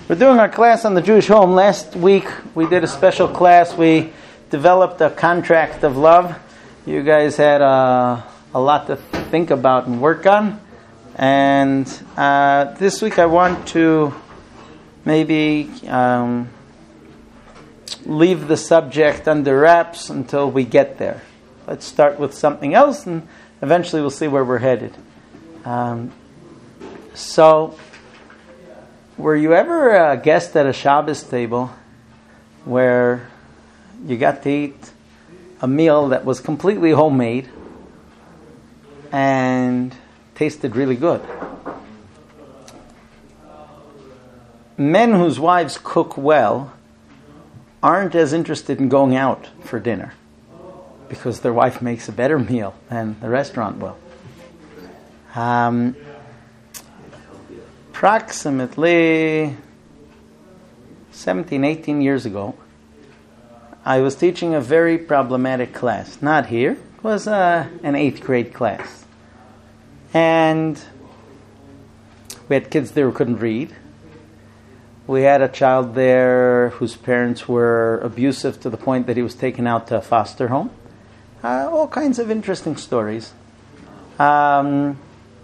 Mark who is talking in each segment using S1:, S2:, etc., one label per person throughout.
S1: We're doing our class on the Jewish home. Last week we did a special class. We developed a contract of love. You guys had a lot to think about and work on. And this week I want to maybe leave the subject under wraps until we get there. Let's start with something else and eventually we'll see where we're headed. So, were you ever a guest at a Shabbos table where you got to eat a meal that was completely homemade and tasted really good? Men whose wives cook well aren't as interested in going out for dinner because their wife makes a better meal than the restaurant will. Approximately 17, 18 years ago, I was teaching a very problematic class. Not here. It was an 8th grade class. And we had kids there who couldn't read. We had a child there whose parents were abusive to the point that he was taken out to a foster home. All kinds of interesting stories. And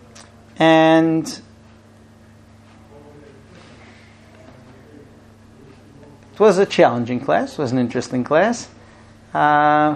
S1: it was a challenging class. It was an interesting class. I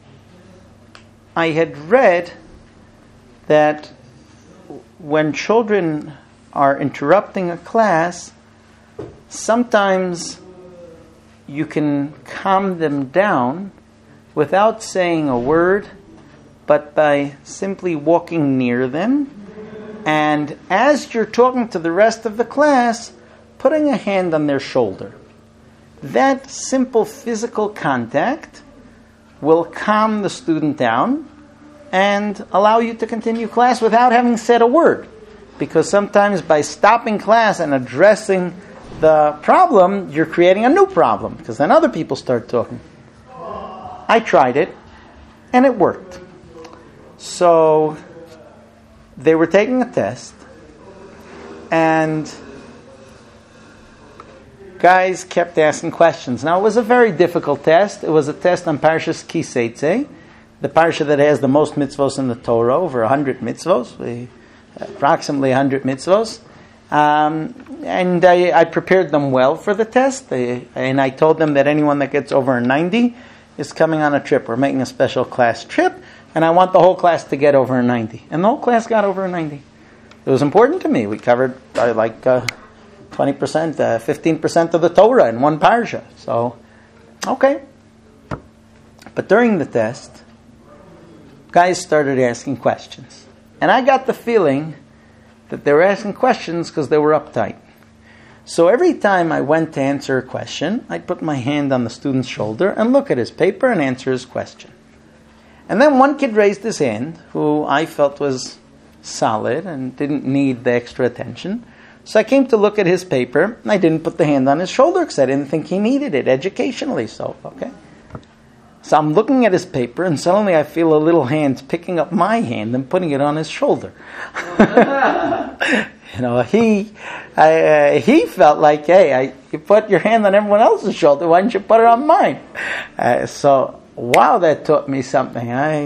S1: had read that when children are interrupting a class, sometimes you can calm them down without saying a word, but by simply walking near them. And as you're talking to the rest of the class, putting a hand on their shoulder. That simple physical contact will calm the student down and allow you to continue class without having said a word. Because sometimes by stopping class and addressing the problem, you're creating a new problem, because then other people start talking. I tried it, and it worked. So they were taking a test, and guys kept asking questions. Now, it was a very difficult test. It was a test on Parshas Ki Seitzei, the parsha that has the most mitzvos in the Torah, over 100 mitzvos, approximately 100 mitzvos. And I prepared them well for the test, and I told them that anyone that gets over a 90 is coming on a trip. We're making a special class trip, and I want the whole class to get over a 90. And the whole class got over a 90. It was important to me. We covered 20%, 15% of the Torah in one parsha. So, okay. But during the test, guys started asking questions. And I got the feeling that they were asking questions because they were uptight. So every time I went to answer a question, I'd put my hand on the student's shoulder and look at his paper and answer his question. And then one kid raised his hand, who I felt was solid and didn't need the extra attention. So I came to look at his paper, and I didn't put the hand on his shoulder because I didn't think he needed it educationally. So I'm looking at his paper, and suddenly I feel a little hand picking up my hand and putting it on his shoulder. He felt like, hey, you put your hand on everyone else's shoulder. Why didn't you put it on mine? Wow, that taught me something.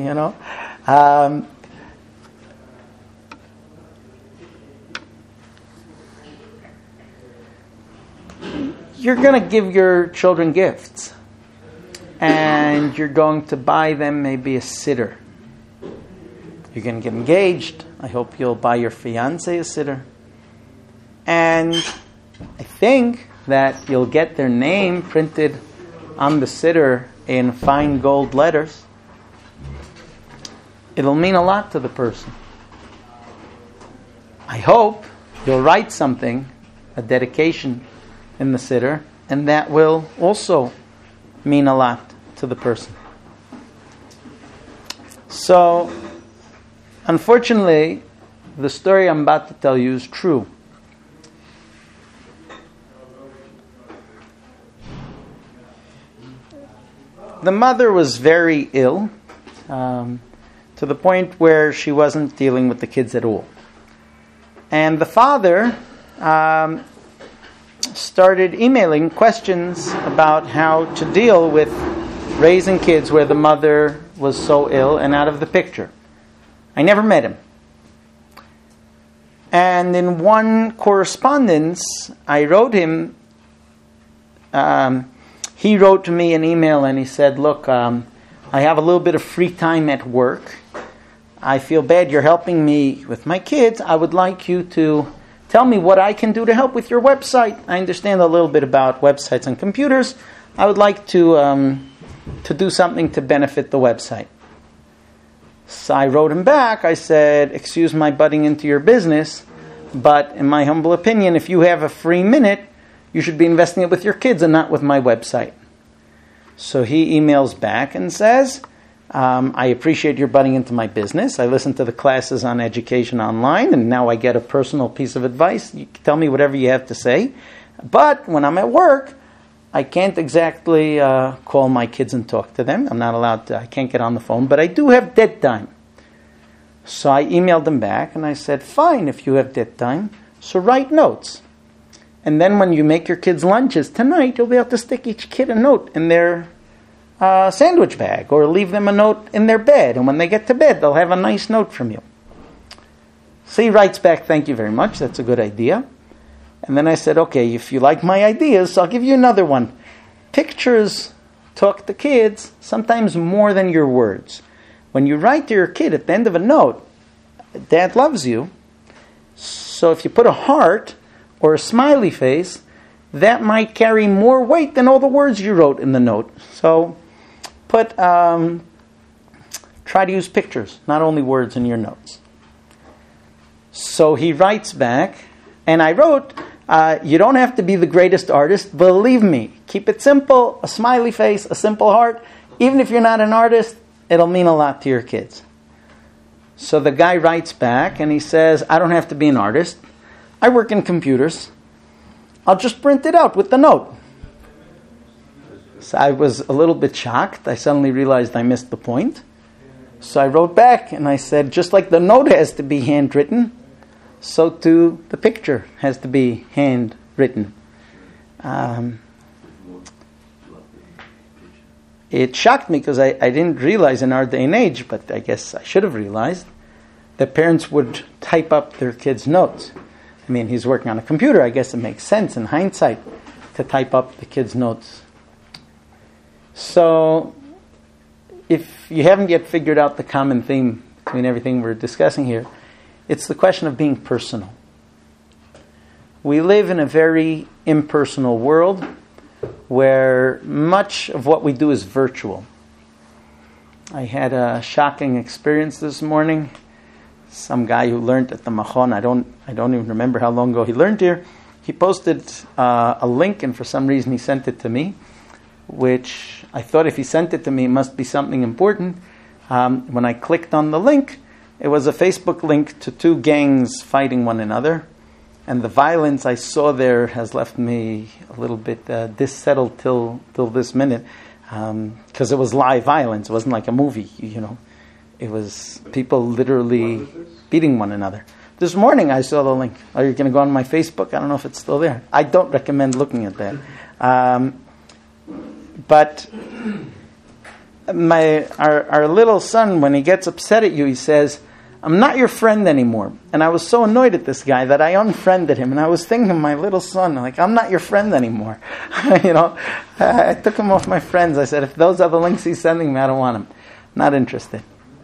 S1: You're going to give your children gifts. And you're going to buy them maybe a sitter. You're going to get engaged. I hope you'll buy your fiancé a sitter. And I think that you'll get their name printed on the sitter in fine gold letters. It'll mean a lot to the person. I hope you'll write something, a dedication in the sitter, and that will also mean a lot to the person. So, unfortunately, the story I'm about to tell you is true. The mother was very ill, to the point where she wasn't dealing with the kids at all. And the father started emailing questions about how to deal with raising kids where the mother was so ill and out of the picture. I never met him. And in one correspondence, I wrote him, he wrote to me an email and he said, look, I have a little bit of free time at work. I feel bad you're helping me with my kids. I would like you to tell me what I can do to help with your website. I understand a little bit about websites and computers. I would like to do something to benefit the website. So I wrote him back. I said, excuse my butting into your business, but in my humble opinion, if you have a free minute, you should be investing it with your kids and not with my website. So he emails back and says, I appreciate your butting into my business. I listen to the classes on education online, and now I get a personal piece of advice. You can tell me whatever you have to say. But when I'm at work, I can't exactly call my kids and talk to them. I'm not allowed to. I can't get on the phone, but I do have dead time. So I emailed them back, and I said, fine, if you have dead time, so write notes. And then when you make your kids' lunches tonight, you'll be able to stick each kid a note in their sandwich bag, or leave them a note in their bed. And when they get to bed, they'll have a nice note from you. So he writes back, thank you very much, that's a good idea. And then I said, okay, if you like my ideas, I'll give you another one. Pictures talk to kids sometimes more than your words. When you write to your kid at the end of a note, Dad loves you. So if you put a heart or a smiley face, that might carry more weight than all the words you wrote in the note. So try to use pictures, not only words in your notes. So he writes back, and I wrote, you don't have to be the greatest artist, believe me. Keep it simple, a smiley face, a simple heart. Even if you're not an artist, it'll mean a lot to your kids. So the guy writes back and he says, I don't have to be an artist. I work in computers. I'll just print it out with the note. So I was a little bit shocked. I suddenly realized I missed the point. So I wrote back and I said, just like the note has to be handwritten, so too the picture has to be handwritten. It shocked me because I didn't realize in our day and age, but I guess I should have realized, that parents would type up their kids' notes. I mean, he's working on a computer. I guess it makes sense in hindsight to type up the kids' notes. So, if you haven't yet figured out the common theme between everything we're discussing here, it's the question of being personal. We live in a very impersonal world where much of what we do is virtual. I had a shocking experience this morning. Some guy who learned at the Machon, I don't even remember how long ago he learned here, he posted a link, and for some reason he sent it to me, which I thought if he sent it to me, it must be something important. When I clicked on the link, it was a Facebook link to two gangs fighting one another. And the violence I saw there has left me a little bit dissettled till this minute, because it was live violence. It wasn't like a movie, you know. It was people literally beating one another. This morning I saw the link. Are you going to go on my Facebook? I don't know if it's still there. I don't recommend looking at that. But our little son, when he gets upset at you, he says, I'm not your friend anymore. And I was so annoyed at this guy that I unfriended him. And I was thinking of my little son, like, I'm not your friend anymore. You know, I took him off my friends. I said, if those are the links he's sending me, I don't want him. Not interested.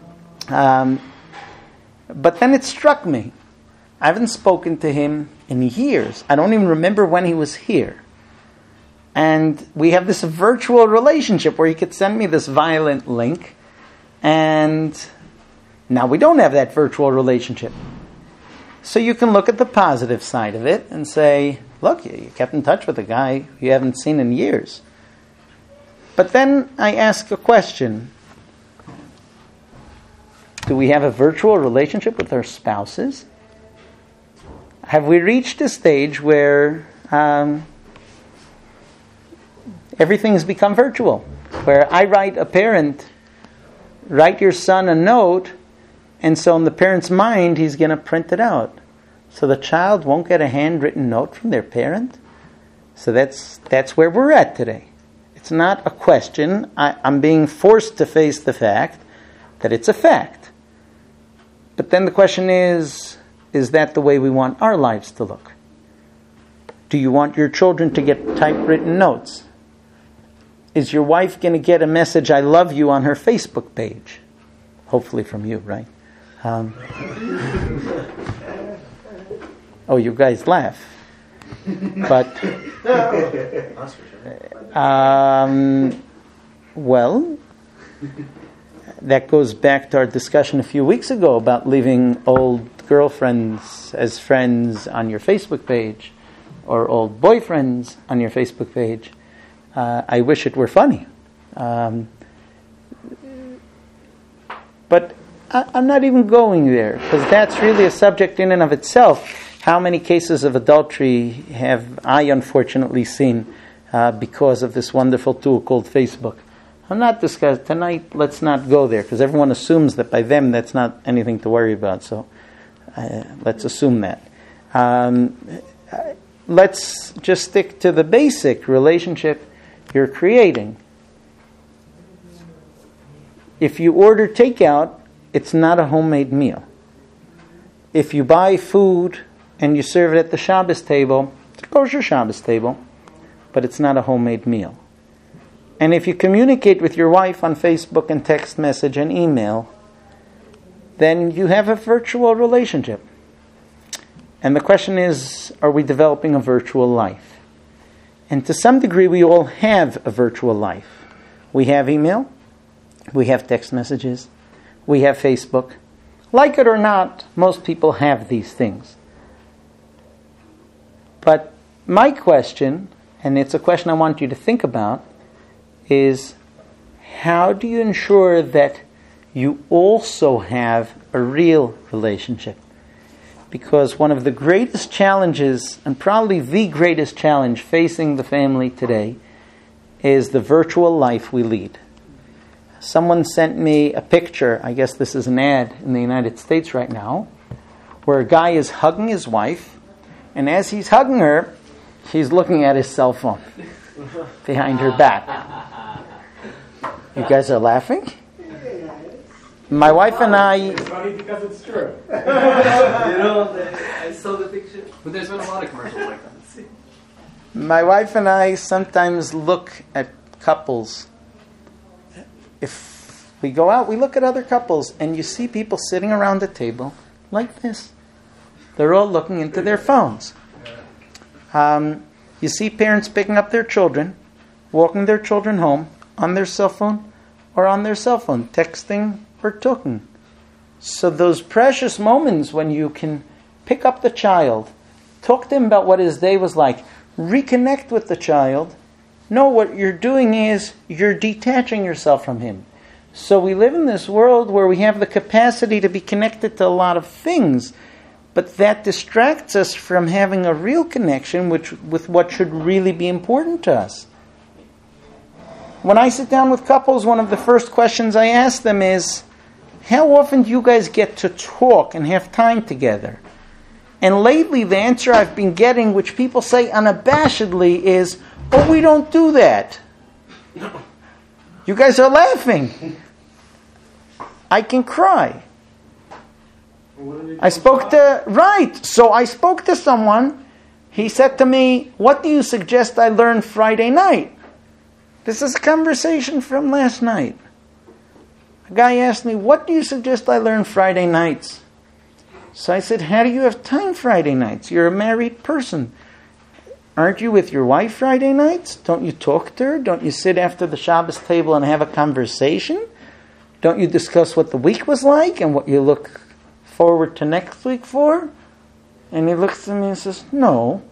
S1: But then it struck me. I haven't spoken to him in years. I don't even remember when he was here. And we have this virtual relationship where he could send me this violent link. And now we don't have that virtual relationship. So you can look at the positive side of it and say, look, you kept in touch with a guy you haven't seen in years. But then I ask a question. Do we have a virtual relationship with our spouses? Have we reached a stage where everything's become virtual? Where I write a parent, write your son a note, and so in the parent's mind, he's going to print it out. So the child won't get a handwritten note from their parent? So that's where we're at today. It's not a question. I'm being forced to face the fact that it's a fact. But then the question is that the way we want our lives to look? Do you want your children to get typewritten notes? Is your wife going to get a message, I love you, on her Facebook page? Hopefully from you, right? Oh, you guys laugh. But, well, that goes back to our discussion a few weeks ago about leaving old girlfriends as friends on your Facebook page or old boyfriends on your Facebook page. I wish it were funny. But I'm not even going there, because that's really a subject in and of itself. How many cases of adultery have I unfortunately seen because of this wonderful tool called Facebook? I'm not discussing tonight. Let's not go there, because everyone assumes that by them that's not anything to worry about. So let's assume that. Let's just stick to the basic relationship you're creating. If you order takeout, it's not a homemade meal. If you buy food and you serve it at the Shabbos table, it's a kosher Shabbos table, but it's not a homemade meal. And if you communicate with your wife on Facebook and text message and email, then you have a virtual relationship. And the question is, are we developing a virtual life? And to some degree, we all have a virtual life. We have email, we have text messages, we have Facebook. Like it or not, most people have these things. But my question, and it's a question I want you to think about, is how do you ensure that you also have a real relationship? Because one of the greatest challenges, and probably the greatest challenge facing the family today, is the virtual life we lead. Someone sent me a picture, I guess this is an ad in the United States right now, where a guy is hugging his wife, and as he's hugging her, he's looking at his cell phone behind her back. You guys are laughing? My wife and I...
S2: It's funny because it's true.
S3: I saw the picture. But there's been a lot of commercials like that.
S1: My wife and I sometimes look at couples. If we go out, we look at other couples, and you see people sitting around the table like this. They're all looking into their phones. You see parents picking up their children, walking their children home on their cell phone or on their cell phone, texting or talking. So those precious moments when you can pick up the child, talk to him about what his day was like, reconnect with the child. No, what you're doing is you're detaching yourself from him. So we live in this world where we have the capacity to be connected to a lot of things, but that distracts us from having a real connection with what should really be important to us. When I sit down with couples, one of the first questions I ask them is, how often do you guys get to talk and have time together? And lately the answer I've been getting, which people say unabashedly, is, oh, we don't do that. You guys are laughing. I can cry. I spoke to someone. He said to me, what do you suggest I learn Friday night? This is a conversation from last night. A guy asked me, what do you suggest I learn Friday nights? So I said, how do you have time Friday nights? You're a married person. Aren't you with your wife Friday nights? Don't you talk to her? Don't you sit after the Shabbos table and have a conversation? Don't you discuss what the week was like and what you look forward to next week for? And he looks at me and says, no.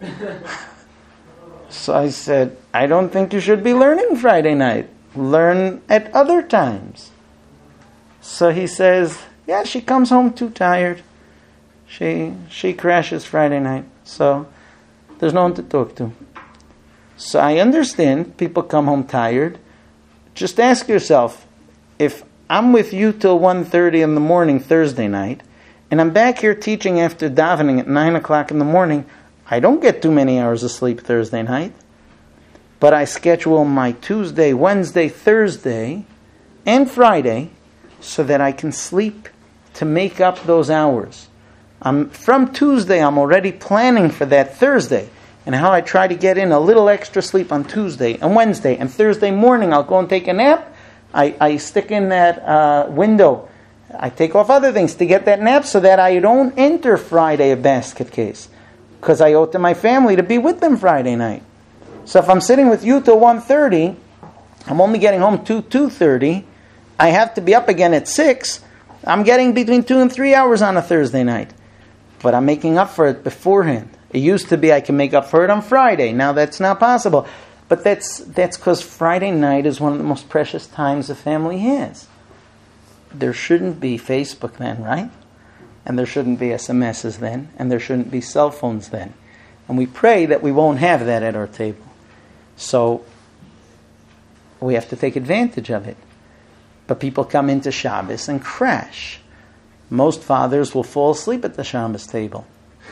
S1: So I said, I don't think you should be learning Friday night. Learn at other times. So he says, yeah, she comes home too tired. She crashes Friday night. So there's no one to talk to. So I understand people come home tired. Just ask yourself, if I'm with you till 1:30 in the morning Thursday night, and I'm back here teaching after davening at 9 o'clock in the morning, I don't get too many hours of sleep Thursday night, but I schedule my Tuesday, Wednesday, Thursday, and Friday so that I can sleep to make up those hours. From Tuesday, I'm already planning for that Thursday and how I try to get in a little extra sleep on Tuesday and Wednesday. And Thursday morning, I'll go and take a nap. I stick in that window. I take off other things to get that nap so that I don't enter Friday a basket case, because I owe it to my family to be with them Friday night. So if I'm sitting with you till 1:30, I'm only getting home 2:30. I have to be up again at 6. I'm getting between 2 and 3 hours on a Thursday night. But I'm making up for it beforehand. It used to be I can make up for it on Friday. Now that's not possible. But that's because Friday night is one of the most precious times a family has. There shouldn't be Facebook then, right? And there shouldn't be SMSs then. And there shouldn't be cell phones then. And we pray that we won't have that at our table. So we have to take advantage of it. But people come into Shabbos and crash. Most fathers will fall asleep at the Shabbos table.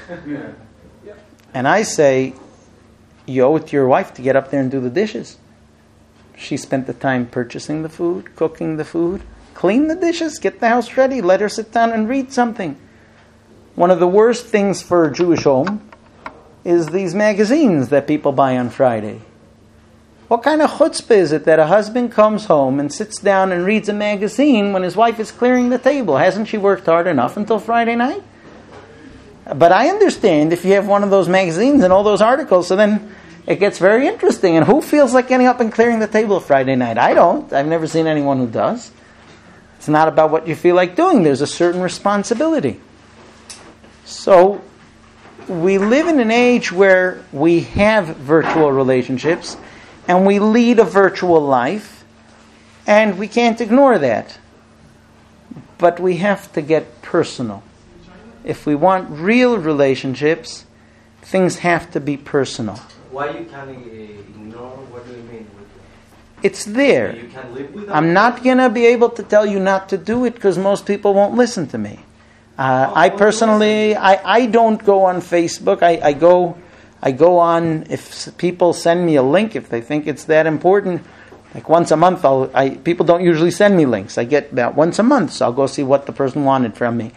S1: And I say, you owe it to your wife to get up there and do the dishes. She spent the time purchasing the food, cooking the food, clean the dishes, get the house ready, let her sit down and read something. One of the worst things for a Jewish home is these magazines that people buy on Friday. What kind of chutzpah is it that a husband comes home and sits down and reads a magazine when his wife is clearing the table? Hasn't she worked hard enough until Friday night? But I understand if you have one of those magazines and all those articles, so then it gets very interesting. And who feels like getting up and clearing the table Friday night? I don't. I've never seen anyone who does. It's not about what you feel like doing. There's a certain responsibility. So we live in an age where we have virtual relationships and we lead a virtual life, and we can't ignore that. But we have to get personal. If we want real relationships, things have to be personal.
S2: Why you can ignore? What do you mean?
S1: It's there.
S2: You can live without.
S1: I'm not going to be able to tell you not to do it because most people won't listen to me. I personally, I don't go on Facebook. I go on, if people send me a link, if they think it's that important, like once a month, people don't usually send me links. I get about once a month, so I'll go see what the person wanted from me.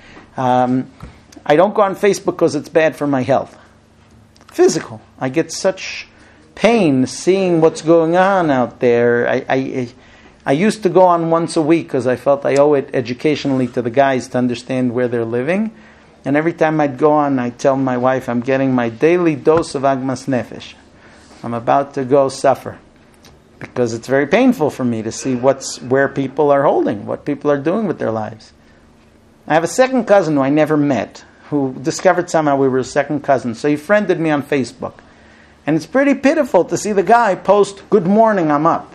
S1: I don't go on Facebook because it's bad for my health. Physical. I get such pain seeing what's going on out there. I used to go on once a week because I felt I owe it educationally to the guys to understand where they're living. And every time I'd go on, I'd tell my wife, I'm getting my daily dose of agmas nefesh. I'm about to go suffer. Because it's very painful for me to see where people are holding, what people are doing with their lives. I have a second cousin who I never met, who discovered somehow we were second cousins. So he friended me on Facebook. And it's pretty pitiful to see the guy post, "Good morning, I'm up."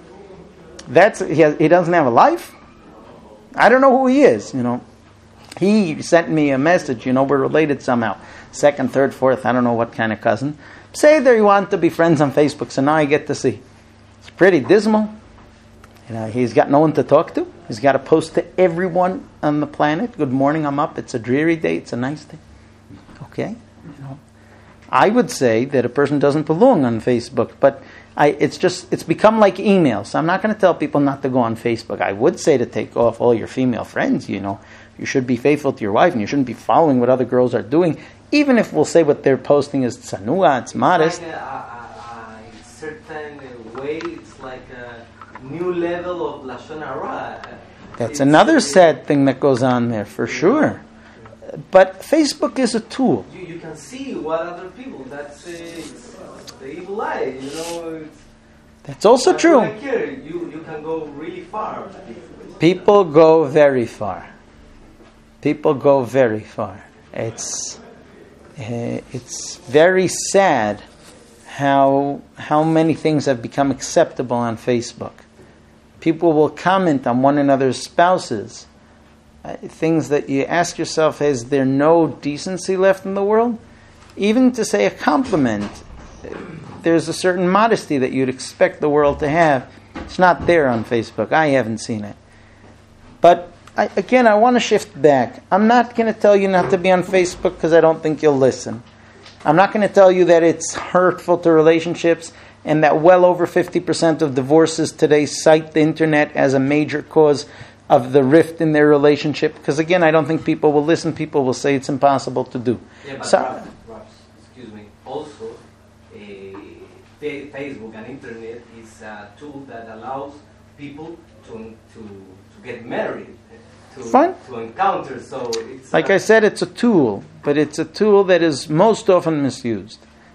S1: He doesn't have a life? I don't know who he is, He sent me a message, we're related somehow. Second, third, fourth, I don't know what kind of cousin. Say that you want to be friends on Facebook, so now I get to see. It's pretty dismal. He's got no one to talk to. He's got to post to everyone on the planet, "Good morning, I'm up." It's a dreary day, it's a nice day. Okay? I would say that a person doesn't belong on Facebook, but it's become like email. So I'm not going to tell people not to go on Facebook. I would say to take off all your female friends, You should be faithful to your wife, and you shouldn't be following what other girls are doing, even if we'll say what they're posting is tsanua, it's modest.
S2: Like a certain way, it's like a new level of Lashon Hara.
S1: That's another sad thing that goes on there, for sure. But Facebook is a tool.
S2: You can see what other people, that's the evil eye,
S1: That's also true.
S2: Like here, you can go really far.
S1: People go very far. People go very far. It's very sad how many things have become acceptable on Facebook. People will comment on one another's spouses. Things that you ask yourself, is there no decency left in the world? Even to say a compliment, there's a certain modesty that you'd expect the world to have. It's not there on Facebook. I haven't seen it. But I want to shift back. I'm not going to tell you not to be on Facebook because I don't think you'll listen. I'm not going to tell you that it's hurtful to relationships and that well over 50% of divorces today cite the internet as a major cause of the rift in their relationship. Because again, I don't think people will listen. People will say it's impossible to do.
S2: Yeah, but
S1: So,
S2: excuse me. Also, Facebook and internet is a tool that allows people to get married, to encounter. So it's
S1: like I said, it's a tool, but it's a tool that is most often misused.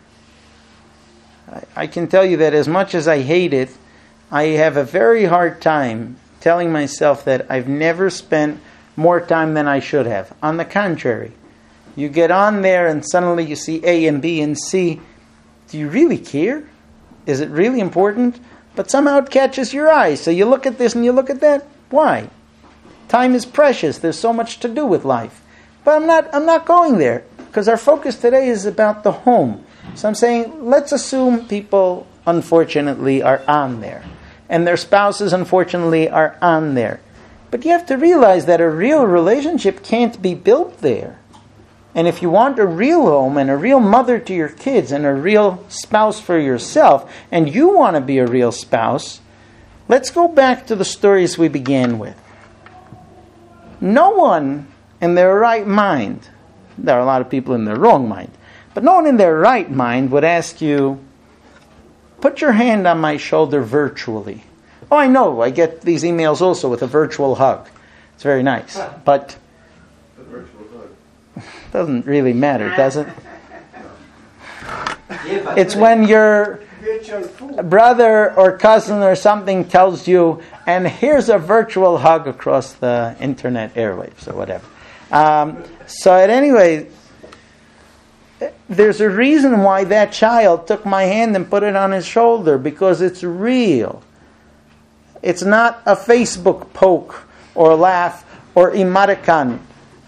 S1: I can tell you that as much as I hate it, I have a very hard time telling myself that I've never spent more time than I should have. On the contrary, you get on there and suddenly you see A and B and C. Do you really care? Is it really important? But somehow it catches your eye. So you look at this and you look at that. Why? Time is precious. There's so much to do with life. But I'm not going there, because our focus today is about the home. So I'm saying, let's assume people, unfortunately, are on there. And their spouses, unfortunately, are on there. But you have to realize that a real relationship can't be built there. And if you want a real home and a real mother to your kids and a real spouse for yourself, and you want to be a real spouse, let's go back to the stories we began with. No one in their right mind, there are a lot of people in their wrong mind, but no one in their right mind would ask you, put your hand on my shoulder virtually. Oh, I know, I get these emails also with a virtual hug. It's very nice, but doesn't really matter, does it? It's when your brother or cousin or something tells you, and here's a virtual hug across the internet airwaves or whatever. So at any rate, there's a reason why that child took my hand and put it on his shoulder, because it's real. It's not a Facebook poke or laugh or emoticon.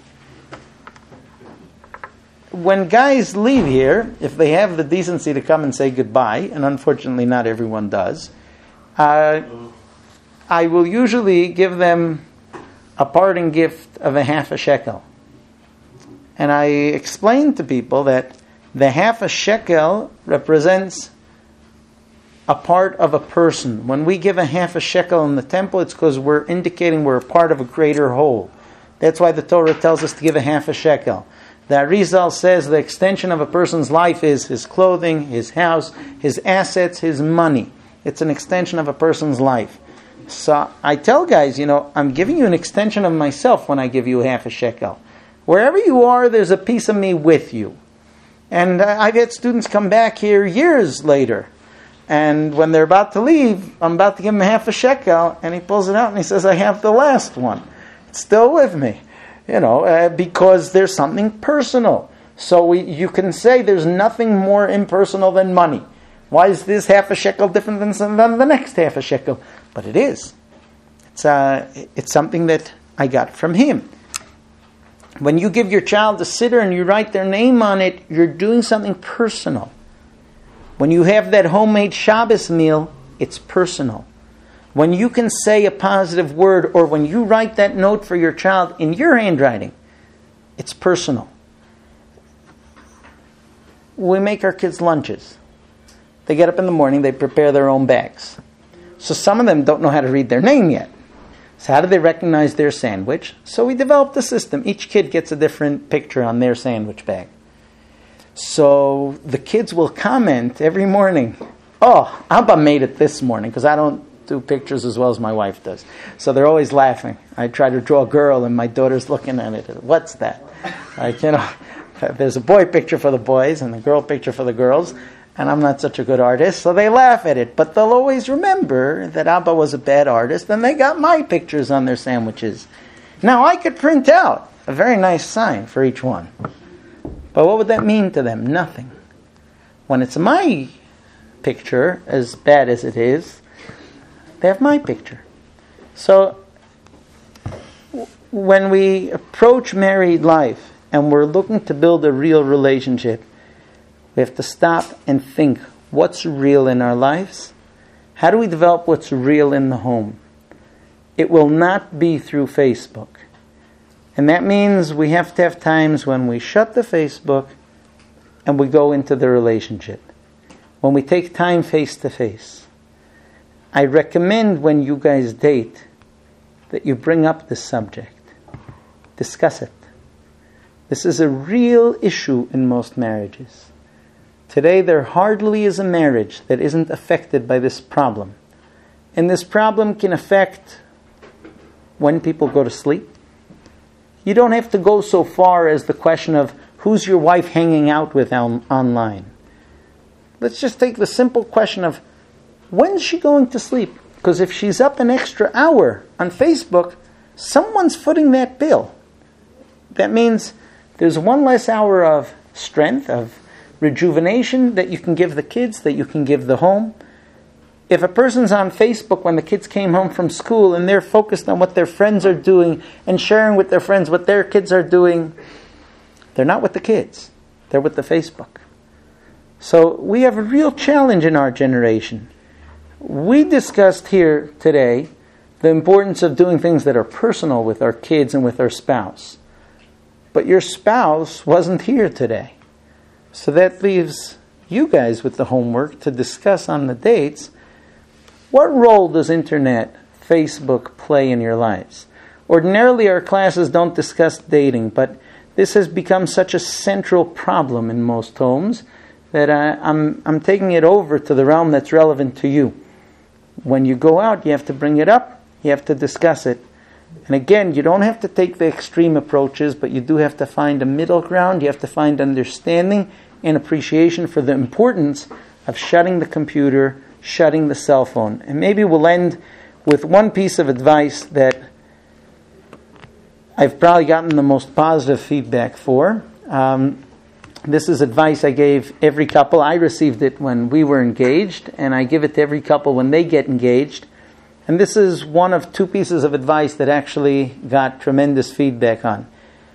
S1: When guys leave here, if they have the decency to come and say goodbye, and unfortunately not everyone does, I will usually give them a parting gift of a half a shekel. And I explain to people that the half a shekel represents a part of a person. When we give a half a shekel in the temple, it's because we're indicating we're a part of a greater whole. That's why the Torah tells us to give a half a shekel. The Arizal says the extension of a person's life is his clothing, his house, his assets, his money. It's an extension of a person's life. So I tell guys, I'm giving you an extension of myself when I give you half a shekel. Wherever you are, there's a piece of me with you. And I've had students come back here years later. And when they're about to leave, I'm about to give him half a shekel, and he pulls it out and he says, I have the last one. It's still with me. Because there's something personal. So you can say there's nothing more impersonal than money. Why is this half a shekel different than the next half a shekel? But it is. It's something that I got from him. When you give your child a siddur and you write their name on it, you're doing something personal. When you have that homemade Shabbos meal, it's personal. When you can say a positive word, or when you write that note for your child in your handwriting, it's personal. We make our kids lunches. They get up in the morning, they prepare their own bags. So some of them don't know how to read their name yet. So how do they recognize their sandwich? So we developed a system. Each kid gets a different picture on their sandwich bag. So the kids will comment every morning, oh, Abba made it this morning, because I don't do pictures as well as my wife does. So they're always laughing. I try to draw a girl and my daughter's looking at it. What's that? There's a boy picture for the boys and a girl picture for the girls, and I'm not such a good artist, so they laugh at it. But they'll always remember that Abba was a bad artist, and they got my pictures on their sandwiches. Now I could print out a very nice sign for each one. But what would that mean to them? Nothing. When it's my picture, as bad as it is, they have my picture. So when we approach married life and we're looking to build a real relationship, we have to stop and think, what's real in our lives? How do we develop what's real in the home? It will not be through Facebook. And that means we have to have times when we shut the Facebook and we go into the relationship. When we take time face to face, I recommend when you guys date that you bring up this subject. Discuss it. This is a real issue in most marriages. Today there hardly is a marriage that isn't affected by this problem. And this problem can affect when people go to sleep. You don't have to go so far as the question of who's your wife hanging out with online. Let's just take the simple question of when's she going to sleep? Because if she's up an extra hour on Facebook, someone's footing that bill. That means there's one less hour of strength, of rejuvenation that you can give the kids, that you can give the home. If a person's on Facebook when the kids came home from school and they're focused on what their friends are doing and sharing with their friends what their kids are doing, they're not with the kids. They're with the Facebook. So we have a real challenge in our generation. We discussed here today the importance of doing things that are personal with our kids and with our spouse. But your spouse wasn't here today. So that leaves you guys with the homework to discuss on the dates. What role does internet, Facebook play in your lives? Ordinarily our classes don't discuss dating, but this has become such a central problem in most homes that I'm taking it over to the realm that's relevant to you. When you go out, you have to bring it up, you have to discuss it. And again, you don't have to take the extreme approaches, but you do have to find a middle ground. You have to find understanding and appreciation for the importance of shutting the computer, shutting the cell phone. And maybe we'll end with one piece of advice that I've probably gotten the most positive feedback for. This is advice I gave every couple. I received it when we were engaged, and I give it to every couple when they get engaged. And this is one of two pieces of advice that actually got tremendous feedback on.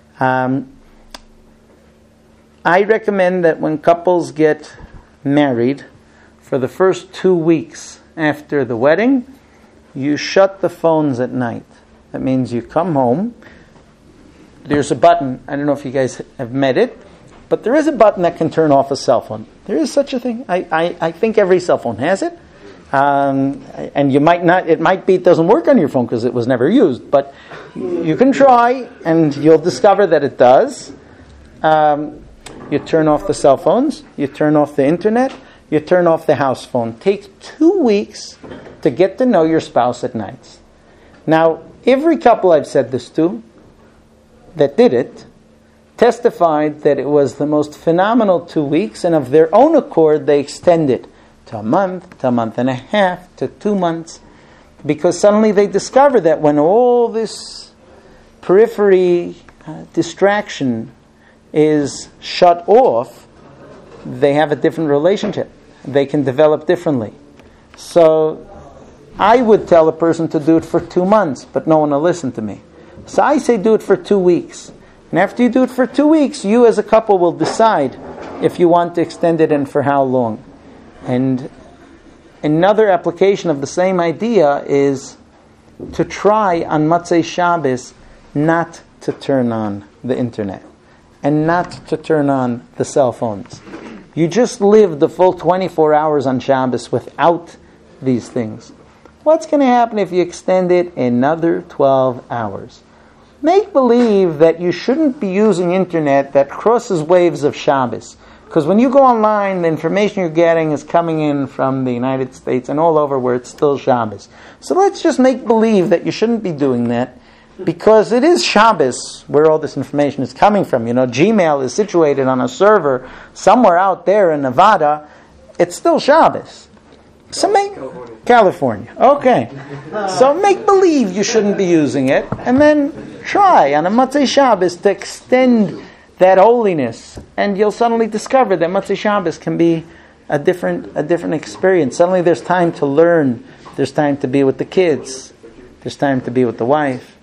S1: I recommend that when couples get married, for the first 2 weeks after the wedding, you shut the phones at night. That means you come home. There's a button. I don't know if you guys have met it, but there is a button that can turn off a cell phone. There is such a thing. I think every cell phone has it. And you might not, it might be it doesn't work on your phone because it was never used, but you can try and you'll discover that it does. You turn off the cell phones, you turn off the internet, you turn off the house phone. Take 2 weeks to get to know your spouse at nights. Now, every couple I've said this to that did it testified that it was the most phenomenal 2 weeks, and of their own accord they extended to a month and a half, to 2 months, because suddenly they discover that when all this periphery distraction is shut off, they have a different relationship. They can develop differently. So I would tell a person to do it for 2 months, but no one will listen to me. So I say do it for 2 weeks. And after you do it for 2 weeks, you as a couple will decide if you want to extend it and for how long. And another application of the same idea is to try on Motzei Shabbos not to turn on the internet and not to turn on the cell phones. You just live the full 24 hours on Shabbos without these things. What's going to happen if you extend it another 12 hours? Make believe that you shouldn't be using internet that crosses waves of Shabbos. Because when you go online, the information you're getting is coming in from the United States and all over where it's still Shabbos. So let's just make believe that you shouldn't be doing that, because it is Shabbos where all this information is coming from. You know, Gmail is situated on a server somewhere out there in Nevada. It's still Shabbos. So make California. Okay. So make believe you shouldn't be using it, and then try on a Motzei Shabbos to extend that holiness, and you'll suddenly discover that Motzei Shabbos can be a different experience. Suddenly there's time to learn, there's time to be with the kids, there's time to be with the wife.